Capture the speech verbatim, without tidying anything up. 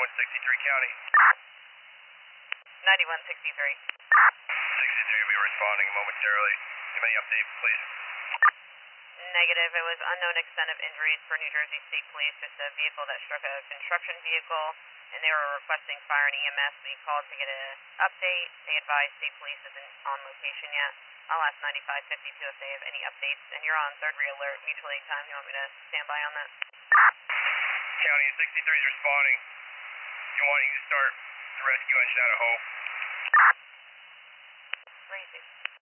ninety-one sixty-three County. ninety-one sixty-three. sixty-three will be responding momentarily. Give me any update, please. Negative. It was unknown extent of injuries for New Jersey State Police. Just a vehicle that struck a construction vehicle, and they were requesting fire and E M S. We called to get an update. They advised State Police isn't on location yet. I'll ask ninety-five fifty-two if they have any updates. And you're on third re-alert, mutual aid time. You want me to stand by on that? County, sixty-three is responding. You wanting to start the rescue engine out of Hope? Crazy.